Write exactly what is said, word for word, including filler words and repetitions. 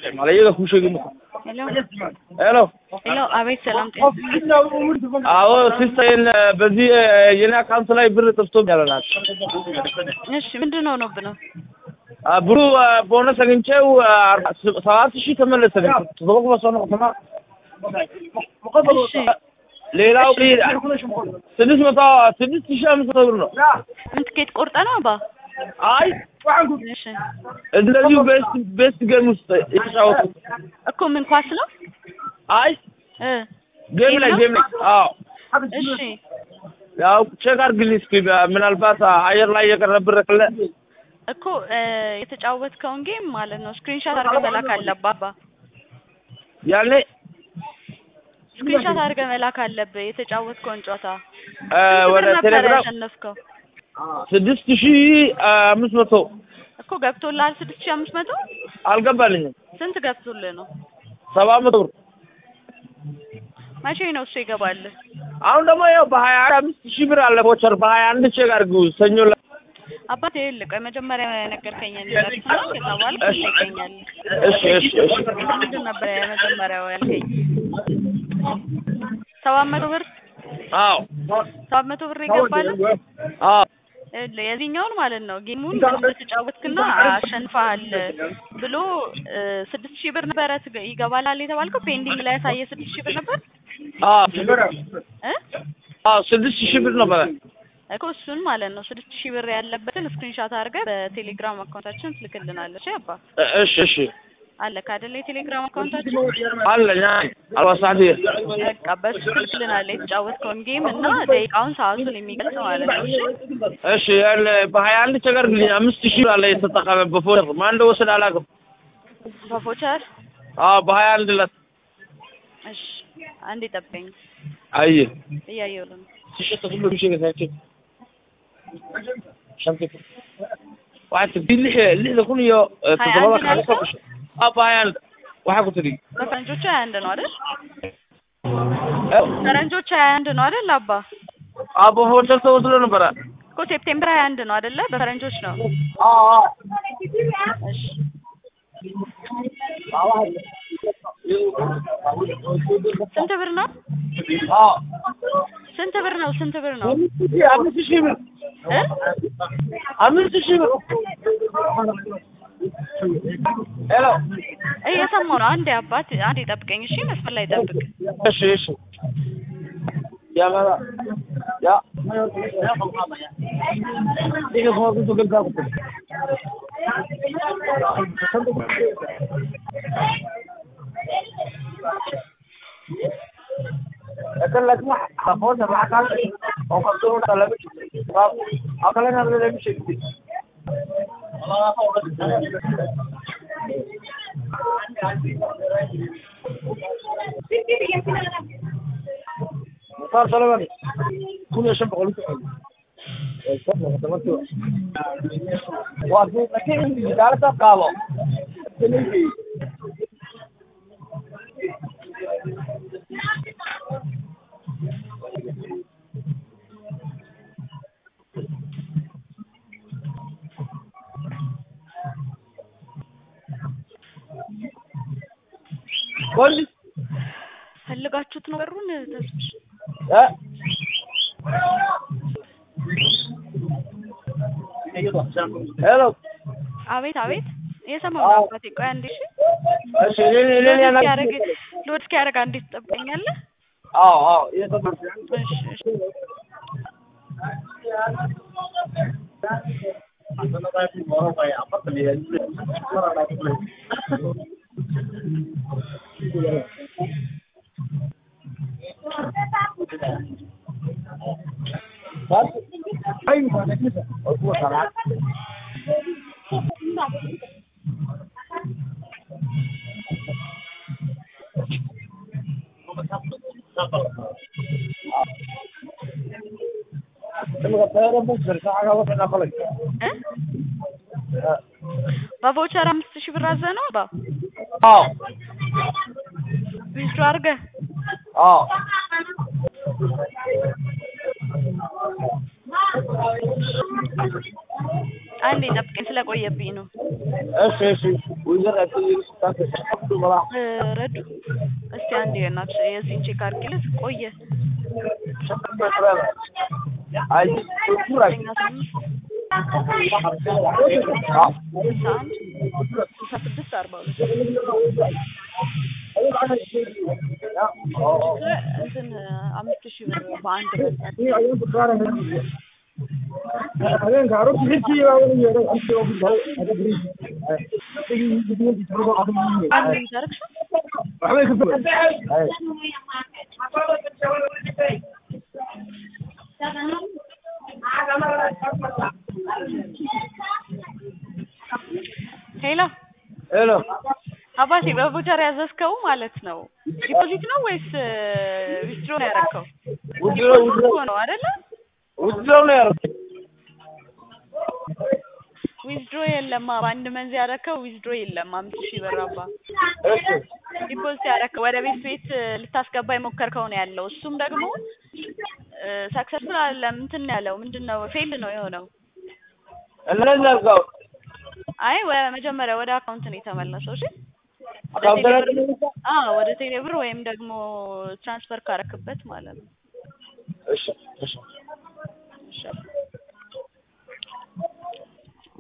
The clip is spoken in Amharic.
على كل شيء منكم الو الو الو ابي سلام አዎ ሲስተን በዚህ የና ካንስ ላይ ብር ተፍቶ ያለናል እሺ ምንድነው ነው ብለው ብሩ ቦነስ አግኝቼው ሰባት ሺህ ተመለሰልኝ ተዘበቁ በሰው ከተማ እሺ ሌላው ስድስት መቶ ስድስት ሺህ አምስት መቶ ብር ነው ትኬት ቆርጠ ነው አባ አይ እሺ እንደዚህ ቤስት ቤስት ጌም ውስጥ የተጫወቱት እኮ ምን ኳስ ነው አይ እ ጌም ላይ ጌም ላይ አዎ እሺ ያው ቼክ አድርግልኝ እስኪ ምናልባት አየር ላይ የቀረ ብር ካለ እኮ የተጫወትከውን ጌም ማለት ነው ስክሪንሾት አድርገህ መላክ አለብህ አባ ያኔ ስክሪንሾት አድርገህ መላክ አለብህ የተጫወትከውን ጨዋታ ወደ ቴሌግራም ያሸነፍከው ስድስት ሺህ አምስት መቶ እኮ ገብቶልሃል ስድስት ሺህ አምስት መቶ አልገባልኝም ስንት ገብቶልህ ነው ሰባት መቶ ብር መቼ ነው እሱ ይገባል አሁን ደግሞ ያው በሀያ አምስት ሺህ ብር አለ ቮቸር በሀያ አንድ ቼክ አድርጉ ሰኞ አባቴ ይልቅ መጀመሪያ ነገርከኝ ነገር ነው ከታዋል ከሰከኛል እሺ እሺ እሺ ምንድን ነበር መጀመሪያው ያልከኝ ሰባት መቶ ብር አዎ ሰባት መቶ ብር ይገባል አዎ የዚህኛውን ማለት ነው ጌሙን ተጫወትክና አሸንፈሃል ብሎ ስድስት ሺህ ብር ነበር ይገባላል የተባልከው ፔንዲንግ ላይ ያሳየ ስድስት ሺህ ብር ነበር አዎ እ አዎ ስድስት ሺህ ብር ነበር እኮ እሱን ማለት ነው ስድስት ሺህ ብር ያለበትን ስክሪንሾት አድርገህ በቴሌግራም አካውንታችን ትልክልናለሽ አባ እሺ እሺ አለ ካደለ የቴሌግራም አካውንታችን አለኝ አልዋሳዲ በቃ በሱ ትልክልናለህ የተጫወትከውን ጌም እና ደቂቃውን ሰዓቱን የሚገልጽ ማለት ነው እሺ ያለ በሀያ አንድ ቸገር ግን አምስት ሺህ አለ የተጠቀመ በፎር ማን እንደወሰደ አላውቅም በፎቸር አዎ በሀያ አንድ ለት እሺ አንዴ ጠብቀኝ አይ እያየሁ ነው ሲሸጥ ሁሉ ሺህ ገዛችሁ شنطك واحد اللي اللي يكون يا تضربك على صبش ابا يعني واحد قلت لي ፈረንጆቹ አንድ ነው አይደል ፈረንጆቹ አንድ ነው አይደል አባ አቦ ሆቴል ተወስዶ ነበር እኮ ሴፕቴምበር አንድ ነው አይደል በፈረንጆች ነው አዎ እሺ ስንት ብር ነው አዎ ስንት ብር ነው ስንት ብር ነው አምስት ሺህ ብር እ አምስት ሺህ ብር ሄሎ እየሰማሁ ነው አንዴ አባት አንዴ ጠብቀኝ እሺ መስመር ላይ ጠብቅ እሺ እሺ ያ ማራ ያ ይሄ ሆኖ ተገልጋው لكن لك ما خفوت مع كان او قصروا طلبت اكلنا ولا مش كده صار سلامني كل شيء بقول لك واجو لكن دارت قالوا قولي ፈልጋችሁት ነው በሩን ተስብሽ እ ሄሎ አቤት አቤት የሰማው አባቴ ቆይ አንዴ እሺ እሺ ለኔ ለኔ ያረግ ሎድ እስኪያረግ አንዴ ትጠብቀኛለህ አዎ አዎ የሰማው እሺ እሺ በቮቸር አምስት ሺህ ብር አዘነው አባ አዎ ዊዝድሮ አድርገህ አዎ አንዴ ጠብቀኝ ስለቆየብኝ ነው እሺ እሺ ويزرع كل تاكل بلا ረዱ እስቲ አንዴ እናትሽ የዚህን ቼክ አድርጊልኝ ቆየ شكرا شكرا አይ ሱራይ ዘጠኝ ስምንት አንድ ስልሳ ስድስት አርባ ሁለት እንትን አምስት ሺህ ብር በአንድ أنا عارف هيك يا ولد يا رب أنت أبو بال هذا بريء تيجي تقول تسرق عظم مني አንዴ ታረክሽ عليك الفل ሄሎ ሄሎ አባቴ በቡቸር ያዘዝከው ማለት ነው ዲፖዚት ነው ወይስ ዊዝድሮ ነው ያደረከው ዊዝድሮ ዊዝድሮ ነው አይደለ ዊዝድሮ ነው ያደረከው ዊዝድሮ የለም በአንድ መንዝ ያደረከው ዊዝድሮ የለም አምስት ሺህ ብር አባ እሺ ዲፖዚት ያደረከው ወደ ቤት ቤት ልታስገባ የሞከርከው ነው ያለው እሱም ደግሞ ሰክሰስፉል አይደለም እንትን ያለው ምንድነው ፌል ነው የሆነው እነዛ ጋር አይ መጀመሪያ ወደ አካውንት ነው የተመለሰው እሺ አካውንት አዎ ወደ ቴሌብር ወይም ደግሞ ትራንስፈር ካረክበት ማለት ነው እሺ እሺ እሺ